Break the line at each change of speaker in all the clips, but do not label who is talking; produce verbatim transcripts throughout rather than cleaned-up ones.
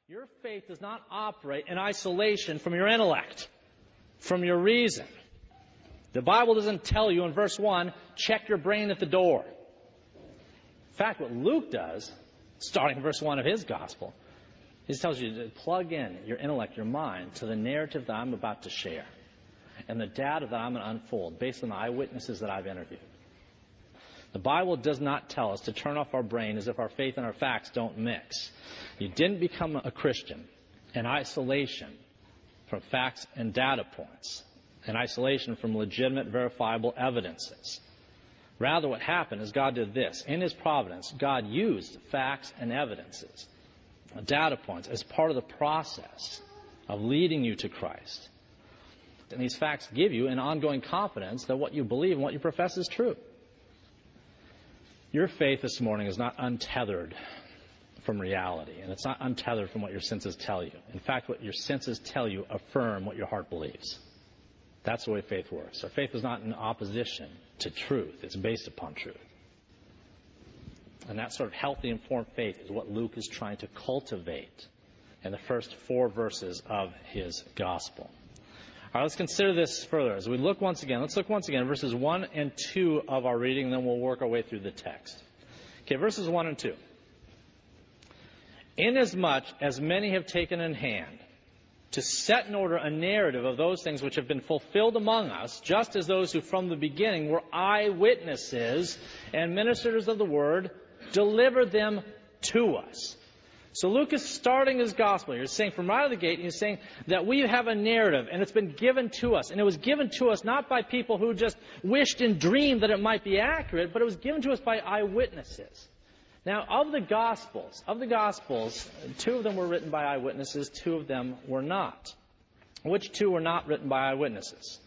Your faith does not operate in isolation from your intellect, from your reason. The Bible doesn't tell you in verse one, check your brain at the door. In fact, what Luke does, starting in verse one of his gospel, he tells you to plug in your intellect, your mind, to the narrative that I'm about to share and the data that I'm going to unfold based on the eyewitnesses that I've interviewed. The Bible does not tell us to turn off our brain as if our faith and our facts don't mix. You didn't become a Christian in isolation from facts and data points, in isolation from legitimate, verifiable evidences. Rather, what happened is God did this. In His providence, God used facts and evidences, data points, as part of the process of leading you to Christ. And these facts give you an ongoing confidence that what you believe and what you profess is true. Your faith this morning is not untethered from reality, and it's not untethered from what your senses tell you. In fact, what your senses tell you affirm what your heart believes. That's the way faith works. Our faith is not in opposition to truth. It's based upon truth. And that sort of healthy, informed faith is what Luke is trying to cultivate in the first four verses of his gospel. All right, let's consider this further. As we look once again, let's look once again at verses one and two of our reading, and then we'll work our way through the text. Okay, verses one and two. Inasmuch as many have taken in hand to set in order a narrative of those things which have been fulfilled among us, just as those who from the beginning were eyewitnesses and ministers of the word delivered them to us. So Luke is starting his gospel. He's saying from right out of the gate, he's saying that we have a narrative, and it's been given to us. And it was given to us not by people who just wished and dreamed that it might be accurate, but it was given to us by eyewitnesses. Now, of the Gospels, of the Gospels, two of them were written by eyewitnesses, two of them were not. Which two were not written by eyewitnesses?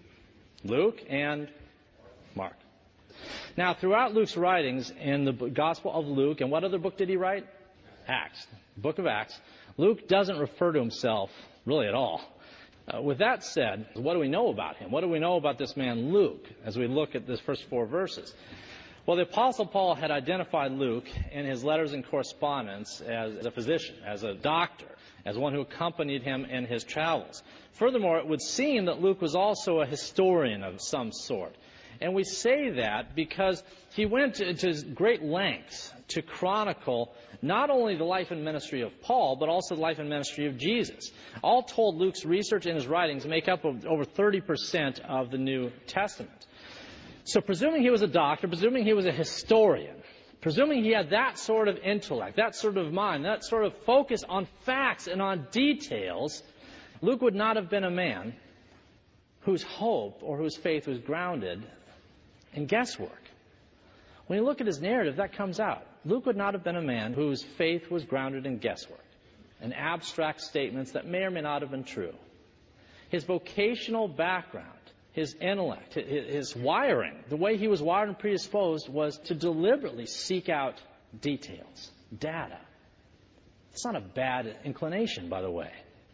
Luke and Mark. Now, throughout Luke's writings in the Gospel of Luke, and what other book did he write? Acts, book of Acts. Luke doesn't refer to himself really at all. Uh, with that said, what do we know about him? What do we know about this man Luke as we look at this first four verses? Well, the Apostle Paul had identified Luke in his letters and correspondence as a physician, as a doctor, as one who accompanied him in his travels. Furthermore, it would seem that Luke was also a historian of some sort. And we say that because he went to, to great lengths to chronicle not only the life and ministry of Paul, but also the life and ministry of Jesus. All told, Luke's research and his writings make up over thirty percent of the New Testament. So presuming he was a doctor, presuming he was a historian, presuming he had that sort of intellect, that sort of mind, that sort of focus on facts and on details, Luke would not have been a man whose hope or whose faith was grounded in guesswork. When you look at his narrative, that comes out. Luke would not have been a man whose faith was grounded in guesswork and abstract statements that may or may not have been true. His vocational background, his intellect, his wiring, the way he was wired and predisposed was to deliberately seek out details, data. It's not a bad inclination, by the way.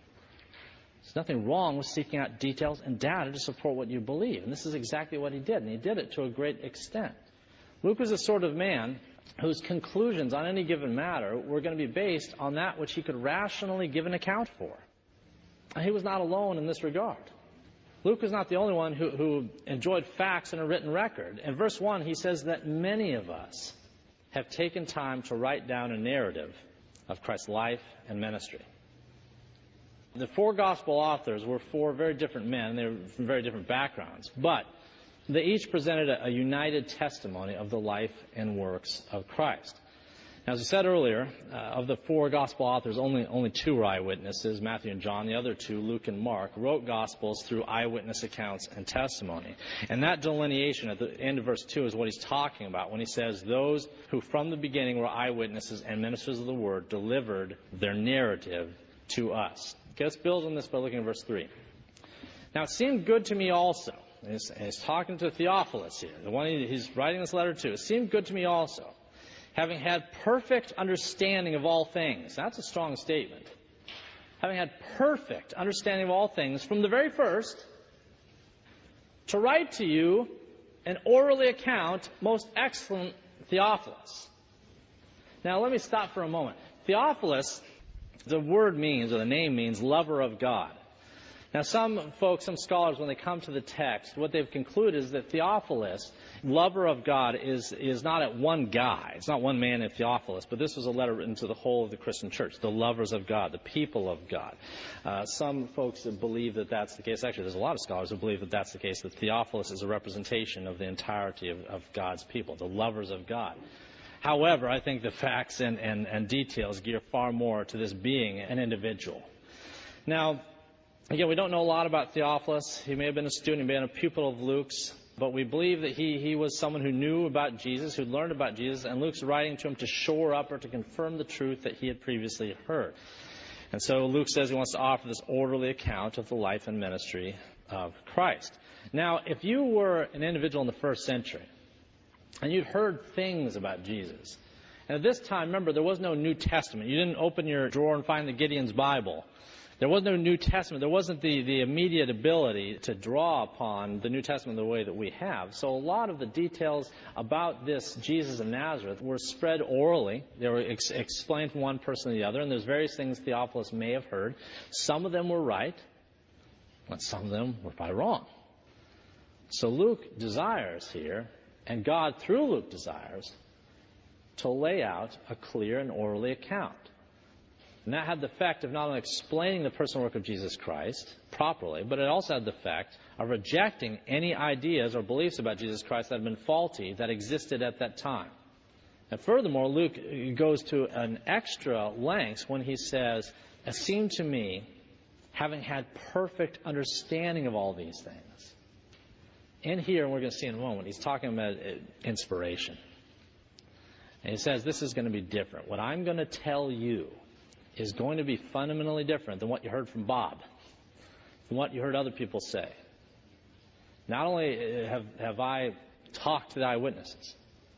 There's nothing wrong with seeking out details and data to support what you believe. And this is exactly what he did, and he did it to a great extent. Luke was the sort of man whose conclusions on any given matter were going to be based on that which he could rationally give an account for. And he was not alone in this regard. Luke was not the only one who, who enjoyed facts in a written record. In verse one, he says that many of us have taken time to write down a narrative of Christ's life and ministry. The four gospel authors were four very different men. They were from very different backgrounds. But they each presented a, a united testimony of the life and works of Christ. Now, as I said earlier, uh, of the four gospel authors, only, only two were eyewitnesses, Matthew and John. The other two, Luke and Mark, wrote gospels through eyewitness accounts and testimony. And that delineation at the end of verse two is what he's talking about when he says, those who from the beginning were eyewitnesses and ministers of the word delivered their narrative to us. Okay, let's build on this by looking at verse three. Now, it seemed good to me also, and he's, and he's talking to Theophilus here, the one he, he's writing this letter to. It seemed good to me also, having had perfect understanding of all things. That's a strong statement. Having had perfect understanding of all things from the very first, to write to you an orally account, most excellent Theophilus. Now, let me stop for a moment. Theophilus The word means, or the name means, lover of God. Now, some folks, some scholars, when they come to the text, what they've concluded is that Theophilus, lover of God, is, is not at one guy. It's not one man named Theophilus, but this was a letter written to the whole of the Christian church, the lovers of God, the people of God. Uh, some folks believe that that's the case. Actually, there's a lot of scholars who believe that that's the case, that Theophilus is a representation of the entirety of, of God's people, the lovers of God. However, I think the facts and, and, and details gear far more to this being an individual. Now, again, we don't know a lot about Theophilus. He may have been a student, he may have been a pupil of Luke's, but we believe that he, he was someone who knew about Jesus, who learned about Jesus, and Luke's writing to him to shore up or to confirm the truth that he had previously heard. And so Luke says he wants to offer this orderly account of the life and ministry of Christ. Now, if you were an individual in the first century, and you'd heard things about Jesus, and at this time, remember, there was no New Testament. You didn't open your drawer and find the Gideon's Bible. There was no New Testament. There wasn't the, the immediate ability to draw upon the New Testament the way that we have. So a lot of the details about this Jesus of Nazareth were spread orally. They were ex- explained from one person to the other, and there's various things Theophilus may have heard. Some of them were right, but some of them were probably wrong. So Luke desires here, and God through Luke desires, to lay out a clear and orderly account. And that had the effect of not only explaining the personal work of Jesus Christ properly, but it also had the effect of rejecting any ideas or beliefs about Jesus Christ that had been faulty that existed at that time. And furthermore, Luke goes to an extra length when he says, "It seemed to me, having had perfect understanding of all these things." In here, and we're going to see in a moment, he's talking about inspiration. And he says, this is going to be different. What I'm going to tell you is going to be fundamentally different than what you heard from Bob, than what you heard other people say. Not only have, have I talked to the eyewitnesses,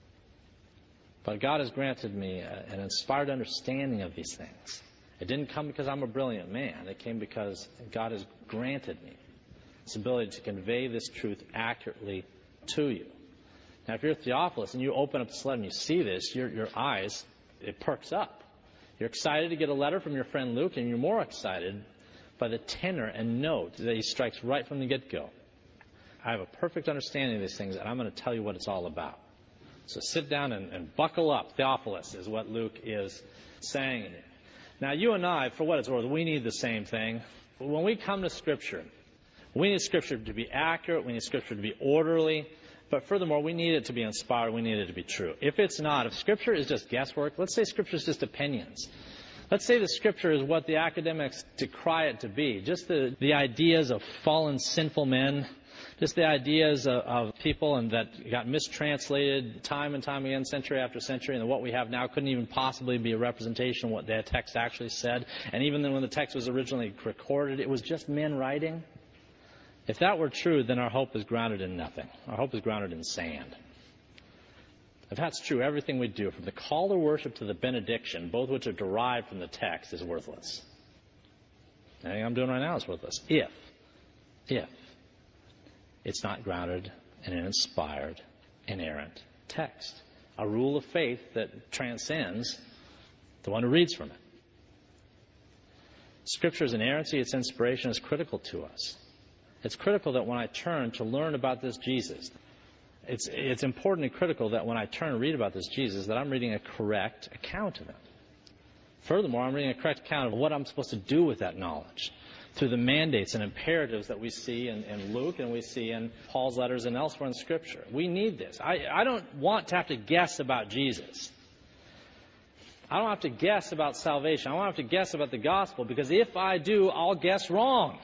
but God has granted me a, an inspired understanding of these things. It didn't come because I'm a brilliant man. It came because God has granted me this ability to convey this truth accurately to you. Now, if you're Theophilus and you open up this letter and you see this, your, your eyes, it perks up. You're excited to get a letter from your friend Luke, and you're more excited by the tenor and note that he strikes right from the get-go. I have a perfect understanding of these things, and I'm going to tell you what it's all about. So sit down and, and buckle up, Theophilus, is what Luke is saying. Now, you and I, for what it's worth, we need the same thing. When we come to Scripture, we need Scripture to be accurate, we need Scripture to be orderly, but furthermore, we need it to be inspired, we need it to be true. If it's not, if Scripture is just guesswork, let's say Scripture is just opinions. Let's say the Scripture is what the academics decry it to be, just the, the ideas of fallen, sinful men, just the ideas of, of people and that got mistranslated time and time again, century after century, and what we have now couldn't even possibly be a representation of what the text actually said. And even then when the text was originally recorded, it was just men writing. If that were true, then our hope is grounded in nothing. Our hope is grounded in sand. If that's true, everything we do, from the call to worship to the benediction, both which are derived from the text, is worthless. Anything I'm doing right now is worthless. If, if it's not grounded in an inspired, inerrant text. A rule of faith that transcends the one who reads from it. Scripture's inerrancy, its inspiration, is critical to us. It's critical that when I turn to learn about this Jesus, it's, it's important and critical that when I turn to read about this Jesus, that I'm reading a correct account of him. Furthermore, I'm reading a correct account of what I'm supposed to do with that knowledge through the mandates and imperatives that we see in, in Luke and we see in Paul's letters and elsewhere in Scripture. We need this. I, I don't want to have to guess about Jesus. I don't have to guess about salvation. I don't have to guess about the gospel, because if I do, I'll guess wrong.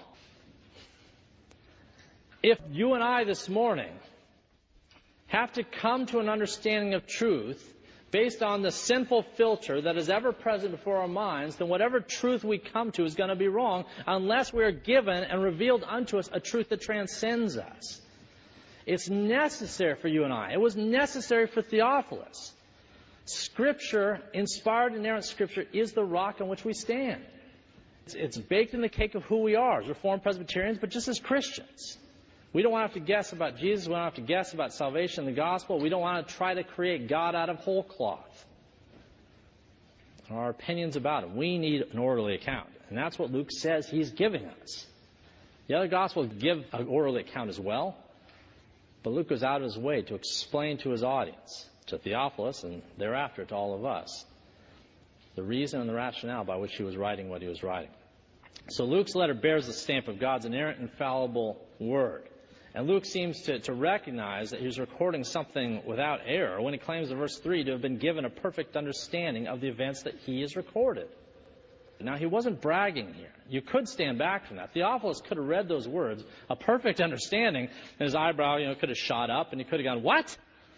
If you and I this morning have to come to an understanding of truth based on the sinful filter that is ever present before our minds, then whatever truth we come to is going to be wrong unless we are given and revealed unto us a truth that transcends us. It's necessary for you and I. It was necessary for Theophilus. Scripture, inspired, inerrant Scripture, is the rock on which we stand. It's, it's baked in the cake of who we are as Reformed Presbyterians, but just as Christians. We don't want to have to guess about Jesus. We don't have to guess about salvation and the gospel. We don't want to try to create God out of whole cloth. our opinions about him. We need an orderly account. And that's what Luke says he's giving us. The other Gospels give an orderly account as well, but Luke goes out of his way to explain to his audience, to Theophilus and thereafter to all of us, the reason and the rationale by which he was writing what he was writing. So Luke's letter bears the stamp of God's inerrant, infallible word. And Luke seems to, to recognize that he's recording something without error when he claims in verse three to have been given a perfect understanding of the events that he has recorded. Now, he wasn't bragging here. You could stand back from that. Theophilus could have read those words, a perfect understanding, and his eyebrow, you know, could have shot up, and he could have gone, what?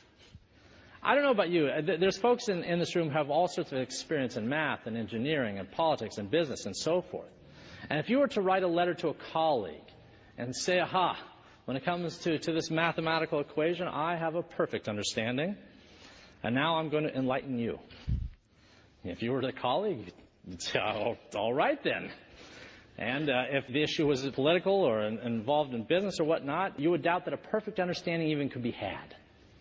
I don't know about you. There's folks in, in this room who have all sorts of experience in math and engineering and politics and business and so forth. And if you were to write a letter to a colleague and say, aha, when it comes to, to this mathematical equation, I have a perfect understanding, and now I'm going to enlighten you. If you were the colleague, you'd say, oh, all right then. And uh, if the issue was political or in, involved in business or whatnot, you would doubt that a perfect understanding even could be had.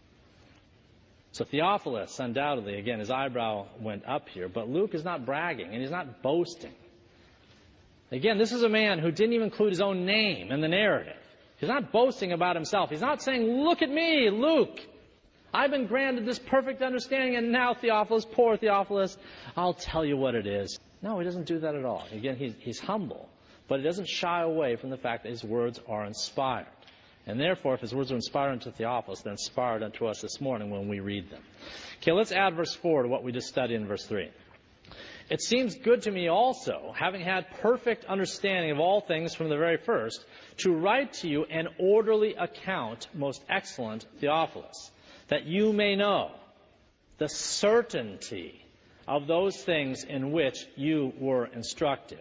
So Theophilus, undoubtedly, again, his eyebrow went up here, but Luke is not bragging and he's not boasting. Again, this is a man who didn't even include his own name in the narrative. He's not boasting about himself. He's not saying, look at me, Luke. I've been granted this perfect understanding, and now Theophilus, poor Theophilus, I'll tell you what it is. No, he doesn't do that at all. Again, he's, he's humble, but he doesn't shy away from the fact that his words are inspired. And therefore, if his words are inspired unto Theophilus, they're inspired unto us this morning when we read them. Okay, let's add verse four to what we just studied in verse three. It seems good to me also, having had perfect understanding of all things from the very first, to write to you an orderly account, most excellent Theophilus, that you may know the certainty of those things in which you were instructed.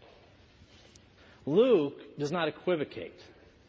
Luke does not equivocate.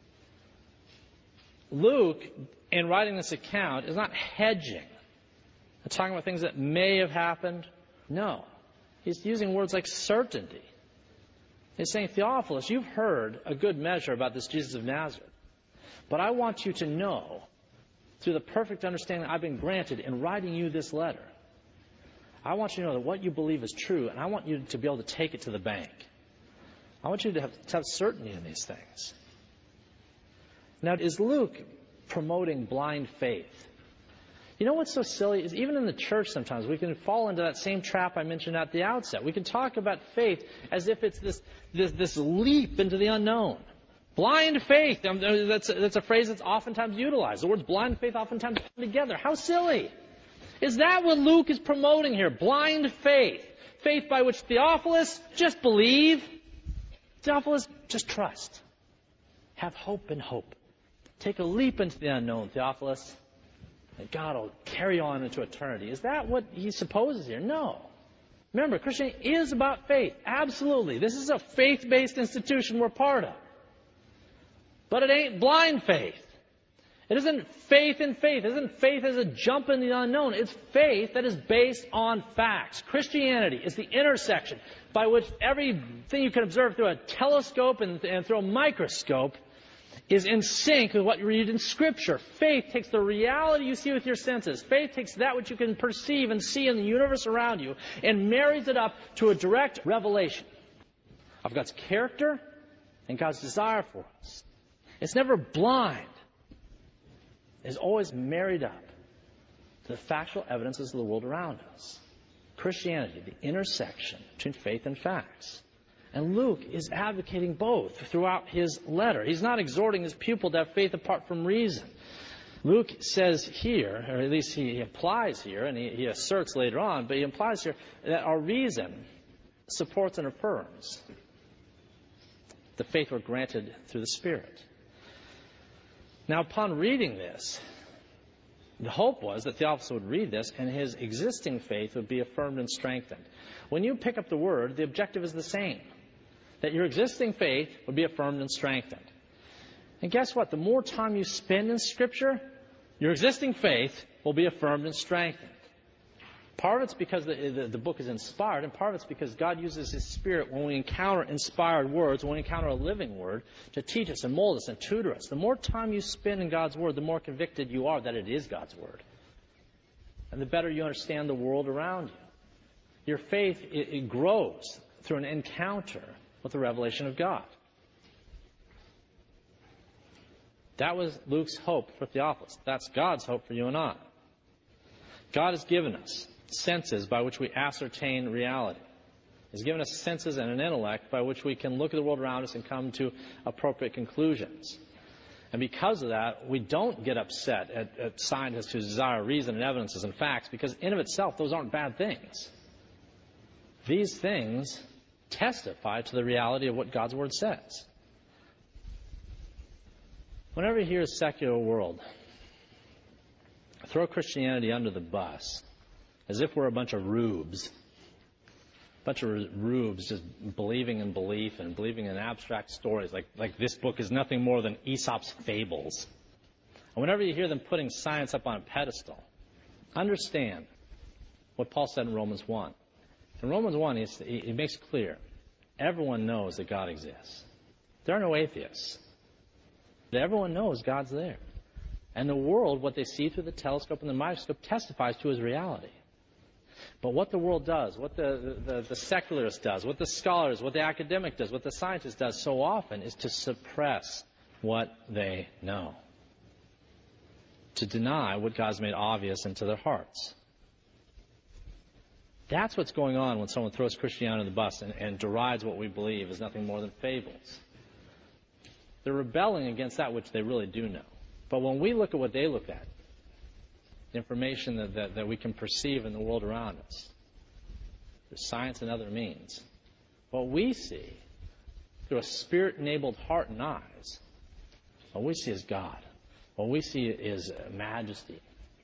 Luke, in writing this account, is not hedging. Not talking about things that may have happened. No. He's using words like certainty. He's saying, Theophilus, you've heard a good measure about this Jesus of Nazareth. But I want you to know, through the perfect understanding I've been granted in writing you this letter, I want you to know that what you believe is true, and I want you to be able to take it to the bank. I want you to have, to have certainty in these things. Now, is Luke promoting blind faith? You know what's so silly is even in the church sometimes we can fall into that same trap I mentioned at the outset. We can talk about faith as if it's this this, this leap into the unknown. Blind faith, that's, that's a phrase that's oftentimes utilized. The words blind faith oftentimes come together. How silly. Is that what Luke is promoting here? Blind faith. Faith by which Theophilus, just believe. Theophilus, just trust. Have hope in hope. Take a leap into the unknown, Theophilus. And God will carry on into eternity. Is that what he supposes here? No. Remember, Christianity is about faith. Absolutely. This is a faith-based institution we're part of. But it ain't blind faith. It isn't faith in faith. It isn't faith as a jump in the unknown. It's faith that is based on facts. Christianity is the intersection by which everything you can observe through a telescope and, and through a microscope is in sync with what you read in Scripture. Faith takes the reality you see with your senses. Faith takes that which you can perceive and see in the universe around you and marries it up to a direct revelation of God's character and God's desire for us. It's never blind. It's always married up to the factual evidences of the world around us. Christianity, the intersection between faith and facts. And Luke is advocating both throughout his letter. He's not exhorting his pupil to have faith apart from reason. Luke says here, or at least he implies here, and he, he asserts later on, but he implies here that our reason supports and affirms the faith we're granted through the Spirit. Now, upon reading this, the hope was that Theophilus would read this and his existing faith would be affirmed and strengthened. When you pick up the word, the objective is the same. That your existing faith would be affirmed and strengthened. And guess what? The more time you spend in Scripture, your existing faith will be affirmed and strengthened. Part of it's because the, the, the book is inspired, and part of it's because God uses His Spirit when we encounter inspired words, when we encounter a living word, to teach us and mold us and tutor us. The more time you spend in God's Word, the more convicted you are that it is God's Word. And the better you understand the world around you. Your faith, it, it grows through an encounter with the revelation of God. That was Luke's hope for Theophilus. That's God's hope for you and I. God has given us senses by which we ascertain reality. He's given us senses and an intellect by which we can look at the world around us and come to appropriate conclusions. And because of that, we don't get upset at, at scientists who desire reason and evidences and facts, because in of itself, those aren't bad things. These things testify to the reality of what God's Word says. Whenever you hear a secular world throw Christianity under the bus, as if we're a bunch of rubes, a bunch of rubes just believing in belief and believing in abstract stories, like, like this book is nothing more than Aesop's fables. And whenever you hear them putting science up on a pedestal, understand what Paul said in Romans one. In Romans one, he, he makes clear, everyone knows that God exists. There are no atheists. Everyone knows God's there. And the world, what they see through the telescope and the microscope, testifies to his reality. But what the world does, what the, the, the secularist does, what the scholars, what the academic does, what the scientist does so often is to suppress what they know. To deny what God's made obvious into their hearts. That's what's going on when someone throws Christianity under the bus and, and derides what we believe as nothing more than fables. They're rebelling against that which they really do know. But when we look at what they look at, the information that, that, that we can perceive in the world around us, through science and other means, what we see through a Spirit-enabled heart and eyes, what we see is God. What we see is majesty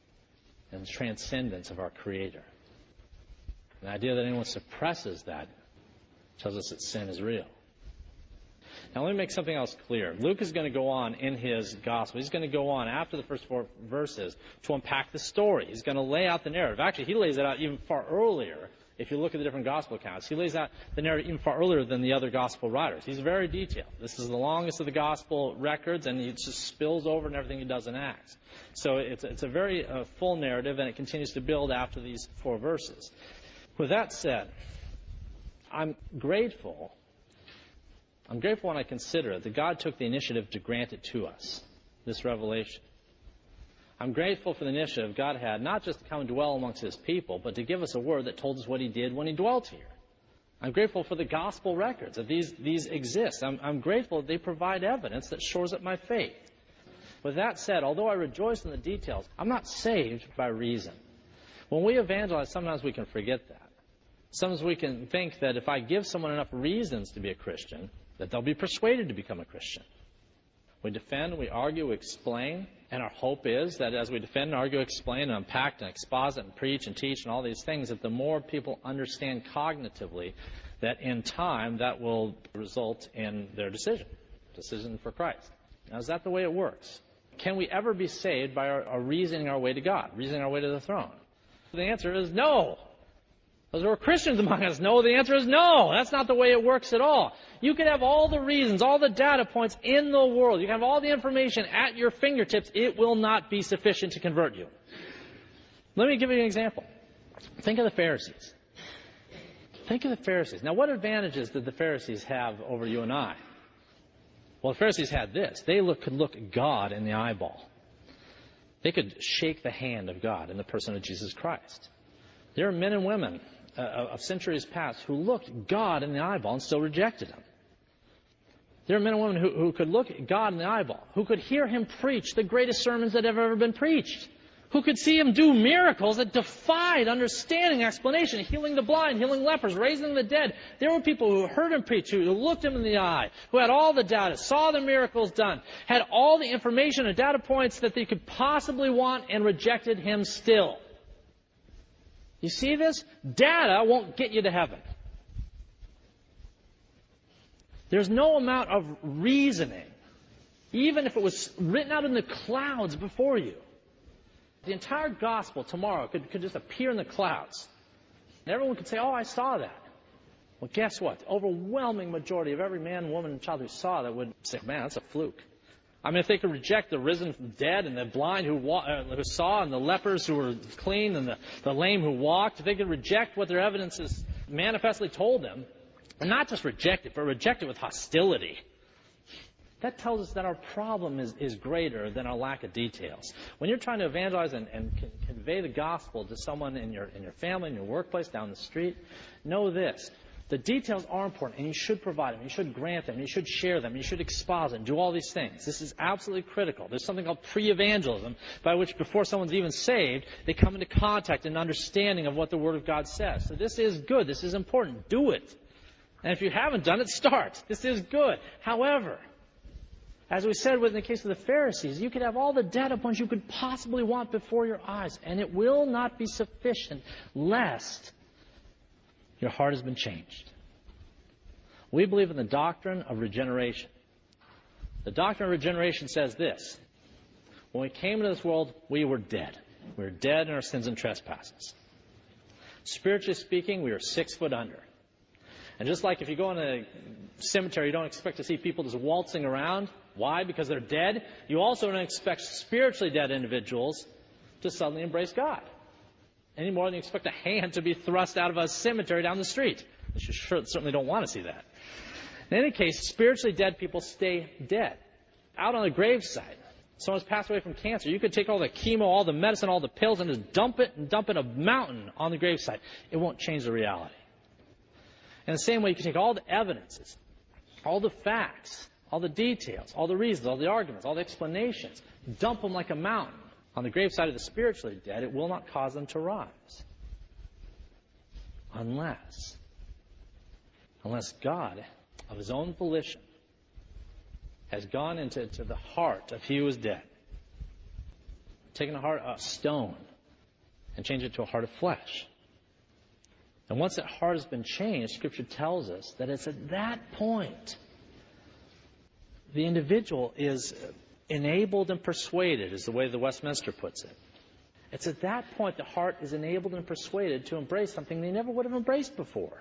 and transcendence of our Creator. The idea that anyone suppresses that tells us that sin is real. Now let me make something else clear. Luke is going to go on in his gospel. He's going to go on after the first four verses to unpack the story. He's going to lay out the narrative. Actually, he lays it out even far earlier. If you look at the different gospel accounts, he lays out the narrative even far earlier than the other gospel writers. He's very detailed. This is the longest of the gospel records, and it just spills over in everything he does in Acts. So it's, it's a very uh, full narrative, and it continues to build after these four verses. With that said, I'm grateful. I'm grateful when I consider that God took the initiative to grant it to us, this revelation. I'm grateful for the initiative God had, not just to come and dwell amongst his people, but to give us a word that told us what he did when he dwelt here. I'm grateful for the gospel records, that these, these exist. I'm, I'm grateful that they provide evidence that shores up my faith. With that said, although I rejoice in the details, I'm not saved by reason. When we evangelize, sometimes we can forget that. Sometimes we can think that if I give someone enough reasons to be a Christian, that they'll be persuaded to become a Christian. We defend, we argue, we explain, and our hope is that as we defend, argue, explain, and unpack, and exposit, and preach, and teach, and all these things, that the more people understand cognitively, that in time that will result in their decision, decision for Christ. Now, is that the way it works? Can we ever be saved by our, our reasoning our way to God, reasoning our way to the throne? The answer is no. Those who are Christians among us know the answer is no. That's not the way it works at all. You can have all the reasons, all the data points in the world. You can have all the information at your fingertips. It will not be sufficient to convert you. Let me give you an example. Think of the Pharisees. Think of the Pharisees. Now, what advantages did the Pharisees have over you and I? Well, the Pharisees had this. They look, could look God in the eyeball. They could shake the hand of God in the person of Jesus Christ. There are men and women uh, of centuries past who looked God in the eyeball and still rejected him. There are men and women who, who could look God in the eyeball, who could hear him preach the greatest sermons that have ever been preached, who could see him do miracles that defied understanding, explanation, healing the blind, healing lepers, raising the dead. There were people who heard him preach, who looked him in the eye, who had all the data, saw the miracles done, had all the information and data points that they could possibly want, and rejected him still. You see this? Data won't get you to heaven. There's no amount of reasoning, even if it was written out in the clouds before you. The entire gospel tomorrow could, could just appear in the clouds. And everyone could say, oh, I saw that. Well, guess what? The overwhelming majority of every man, woman, and child who saw that would say, man, that's a fluke. I mean, if they could reject the risen from the dead and the blind who, wa- uh, who saw and the lepers who were clean and the, the lame who walked, if they could reject what their evidence has manifestly told them, and not just reject it, but reject it with hostility, that tells us that our problem is, is greater than our lack of details. When you're trying to evangelize and, and con- convey the gospel to someone in your, in your family, in your workplace, down the street, know this. The details are important, and you should provide them. You should grant them. You should share them. You should exposit them. Do all these things. This is absolutely critical. There's something called pre-evangelism, by which before someone's even saved, they come into contact and understanding of what the Word of God says. So this is good. This is important. Do it. And if you haven't done it, start. This is good. However, as we said in the case of the Pharisees, you could have all the data points you could possibly want before your eyes, and it will not be sufficient lest your heart has been changed. We believe in the doctrine of regeneration. The doctrine of regeneration says this. When we came into this world, we were dead. We were dead in our sins and trespasses. Spiritually speaking, we were six foot under. And just like if you go in a cemetery, you don't expect to see people just waltzing around. Why? Because they're dead. You also don't expect spiritually dead individuals to suddenly embrace God, any more than you expect a hand to be thrust out of a cemetery down the street. You sure, certainly don't want to see that. In any case, spiritually dead people stay dead. Out on the gravesite, someone's passed away from cancer. You could take all the chemo, all the medicine, all the pills, and just dump it and dump it in a mountain on the gravesite. It won't change the reality. In the same way, you can take all the evidences, all the facts, all the details, all the reasons, all the arguments, all the explanations, dump them like a mountain on the graveside of the spiritually dead. It will not cause them to rise. Unless, unless God, of His own volition, has gone into to the heart of he who is dead, taken a heart of stone and changed it to a heart of flesh. And once that heart has been changed, Scripture tells us that it's at that point the individual is enabled and persuaded, is the way the Westminster puts it. It's at that point the heart is enabled and persuaded to embrace something they never would have embraced before.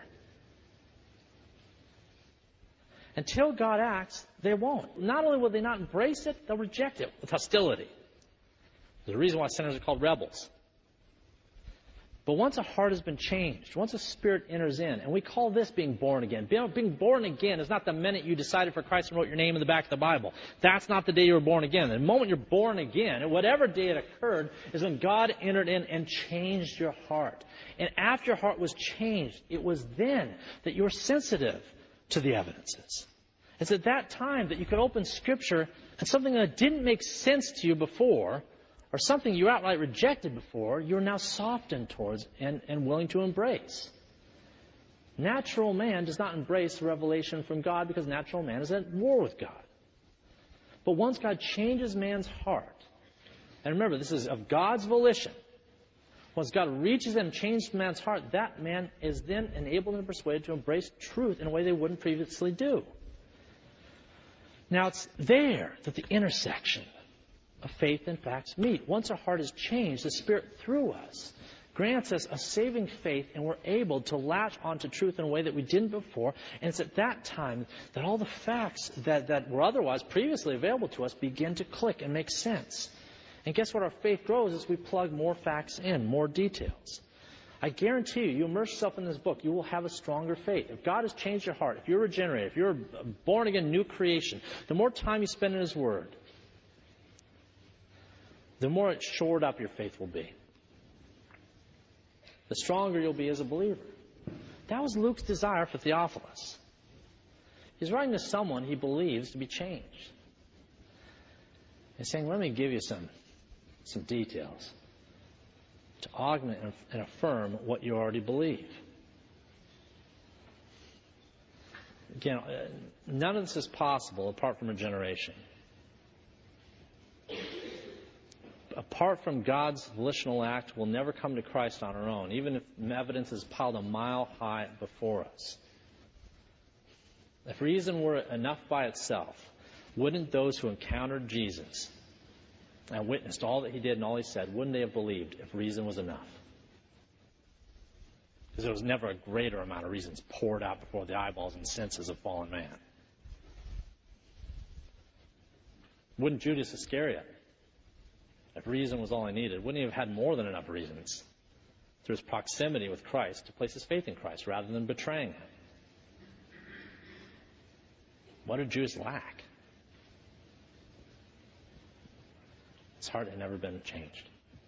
Until God acts, they won't. Not only will they not embrace it, they'll reject it with hostility. There's a reason why sinners are called rebels. But once a heart has been changed, once a spirit enters in, and we call this being born again. Being born again is not the minute you decided for Christ and wrote your name in the back of the Bible. That's not the day you were born again. The moment you're born again, whatever day it occurred, is when God entered in and changed your heart. And after your heart was changed, it was then that you were sensitive to the evidences. It's at that time that you could open Scripture and something that didn't make sense to you before, or something you outright rejected before, you're now softened towards and, and willing to embrace. Natural man does not embrace revelation from God because natural man is at war with God. But once God changes man's heart, and remember, this is of God's volition, once God reaches in and changes man's heart, that man is then enabled and persuaded to embrace truth in a way they wouldn't previously do. Now, it's there that the intersection of faith and facts meet. Once our heart is changed, the Spirit through us grants us a saving faith, and we're able to latch onto truth in a way that we didn't before. And it's at that time that all the facts that, that were otherwise previously available to us begin to click and make sense. And guess what? Our faith grows as we plug more facts in, more details. I guarantee you, you immerse yourself in this book, you will have a stronger faith. If God has changed your heart, if you're regenerated, if you're a born-again new creation, the more time you spend in His Word, the more shored up your faith will be. The stronger you'll be as a believer. That was Luke's desire for Theophilus. He's writing to someone he believes to be changed. He's saying, let me give you some, some details to augment and affirm what you already believe. Again, none of this is possible apart from regeneration. Apart from God's volitional act, we'll never come to Christ on our own, even if evidence is piled a mile high before us. If reason were enough by itself, wouldn't those who encountered Jesus and witnessed all that He did and all He said, wouldn't they have believed if reason was enough? Because there was never a greater amount of reasons poured out before the eyeballs and senses of fallen man. Wouldn't Judas Iscariot, if reason was all he needed, wouldn't he have had more than enough reasons through his proximity with Christ to place his faith in Christ rather than betraying him? What did Judas lack? His heart had never been changed.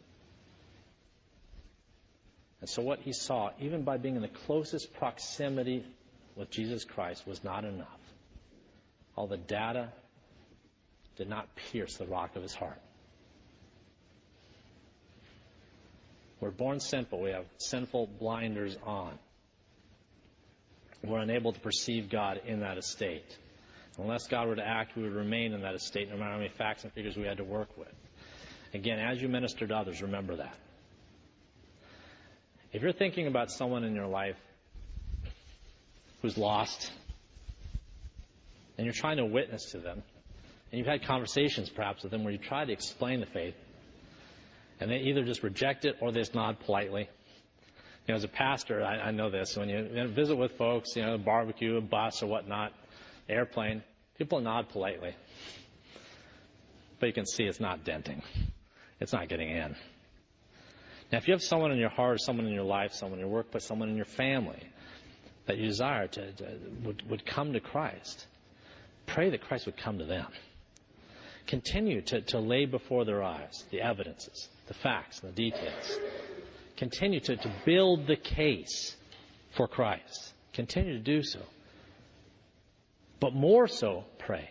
And so what he saw, even by being in the closest proximity with Jesus Christ, was not enough. All the data did not pierce the rock of his heart. We're born sinful. We have sinful blinders on. We're unable to perceive God in that estate. Unless God were to act, we would remain in that estate no matter how many facts and figures we had to work with. Again, as you minister to others, remember that. If you're thinking about someone in your life who's lost, and you're trying to witness to them, and you've had conversations perhaps with them where you try to explain the faith, and they either just reject it or they just nod politely. You know, as a pastor, I, I know this. When you, you visit with folks, you know, barbecue, a bus or whatnot, airplane, people nod politely. But you can see it's not denting. It's not getting in. Now, if you have someone in your heart, someone in your life, someone in your workplace, someone in your family that you desire to, to would, would come to Christ, pray that Christ would come to them. Continue to, to lay before their eyes the evidences, the facts, and the details. Continue to, to build the case for Christ. Continue to do so. But more so, pray.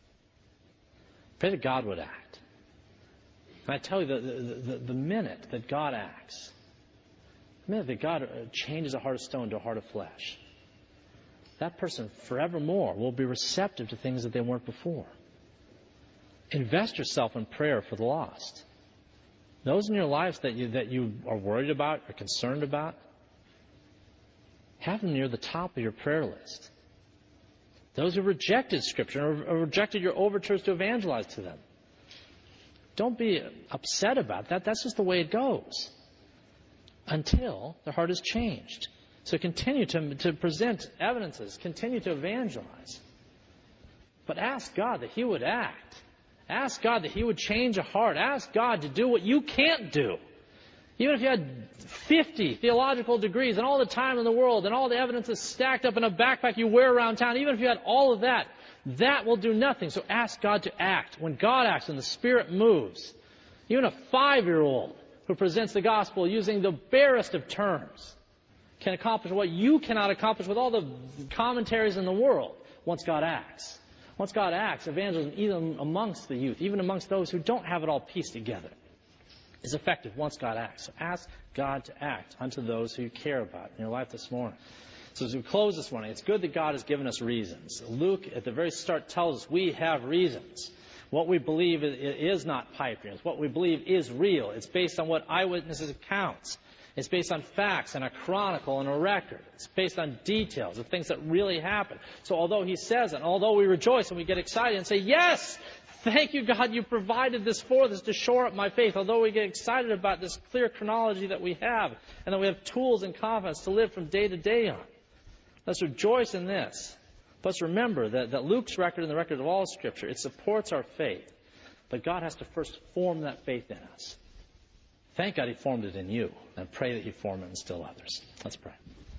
Pray that God would act. And I tell you, the, the, the, the minute that God acts, the minute that God changes a heart of stone to a heart of flesh, that person forevermore will be receptive to things that they weren't before. Invest yourself in prayer for the lost. Those in your lives that you, that you are worried about or concerned about, have them near the top of your prayer list. Those who rejected Scripture or rejected your overtures to evangelize to them. Don't be upset about that. That's just the way it goes. Until their heart is changed. So continue to, to present evidences. Continue to evangelize. But ask God that He would act. Ask God that He would change a heart. Ask God to do what you can't do. Even if you had fifty theological degrees and all the time in the world and all the evidence is stacked up in a backpack you wear around town, even if you had all of that, that will do nothing. So ask God to act. When God acts and the Spirit moves, even a five-year-old who presents the gospel using the barest of terms can accomplish what you cannot accomplish with all the commentaries in the world once God acts. Once God acts, evangelism, even amongst the youth, even amongst those who don't have it all pieced together, is effective once God acts. So ask God to act unto those who you care about in your life this morning. So as we close this morning, it's good that God has given us reasons. Luke, at the very start, tells us we have reasons. What we believe is not pipe dreams. What we believe is real. It's based on what eyewitnesses accounts. It's based on facts and a chronicle and a record. It's based on details of things that really happened. So although he says it, although we rejoice and we get excited and say, yes, thank you, God, you provided this for us to shore up my faith. Although we get excited about this clear chronology that we have and that we have tools and confidence to live from day to day on. Let's rejoice in this. Let's remember that, that Luke's record and the record of all Scripture, it supports our faith. But God has to first form that faith in us. Thank God He formed it in you. And pray that He form it in still others. Let's pray.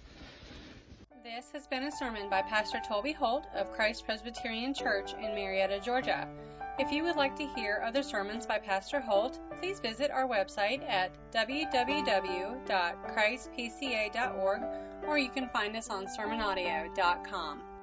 This has been a sermon by Pastor Toby Holt of Christ Presbyterian Church in Marietta, Georgia. If you would like to hear other sermons by Pastor Holt, please visit our website at w w w dot christ p c a dot org, or you can find us on sermon audio dot com.